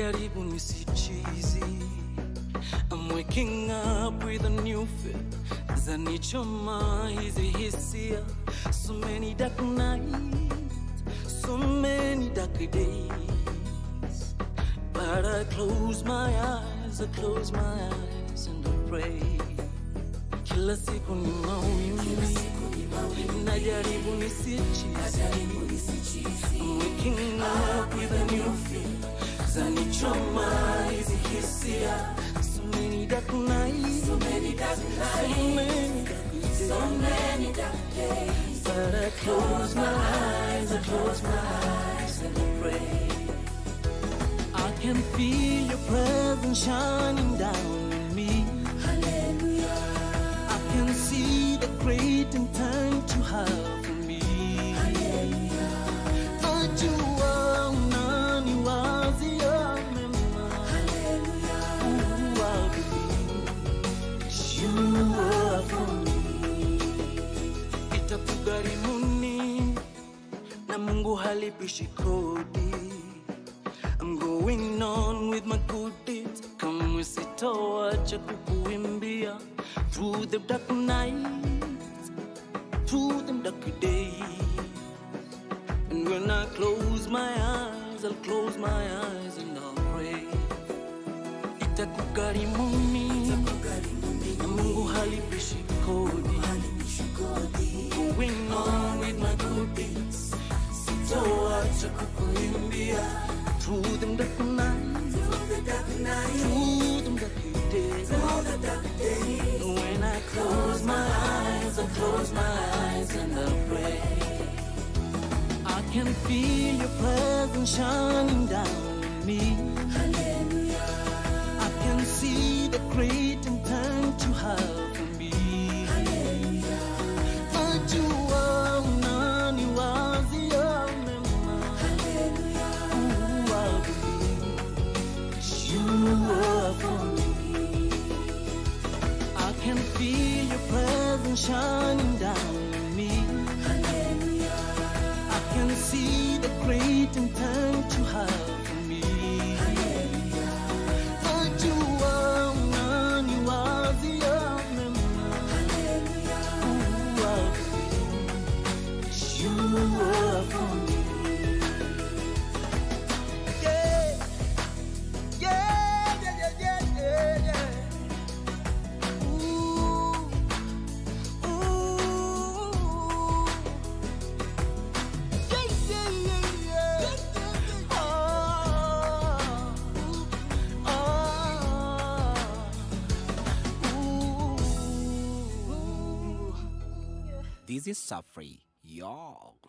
najaribu nisichizi. I'm waking up with a new feel. Zanichoma hizi hisia. So many dark nights, so many dark days. But I close my eyes, and I pray. Kila siku ni mawimbi, najaribu nisichizi. I'm waking up with a new feel. Zanichoma hizi hisia. So many dark nights, so many dark days. But I close my eyes, and I pray. I can feel your presence shining down on me. Hallelujah. I can see the great intent you have for me. Hallelujah. Najua unaniwazia mema. Hallelujah. I believe you are for me. Itakugharimu na Mungu halipishi kodi. I'm going on with my good deeds. Kamwe sitawacha kukuimbia. Through the dark nights, through the dark days. And when I close my eyes, I'll close my eyes and I'll pray. Itakugharimu na Mungu halipishi kodi. Going on with my good deeds. Sitawacha kukuimbia. Through them dark nights, through them dark days. And when I close my eyes, and I pray. I can feel your presence shining down on me. Hallelujah. I can see the great intent you have for me. Hallelujah. Najua unaniwazia mema. Hallelujah. I believe you are for me. I can feel your presence shining down on me. Hallelujah. I can see the great intent you have for me. Hallelujah. Najua unaniwazia mema. Hallelujah. I believe you are for me. This is Safri, y'all.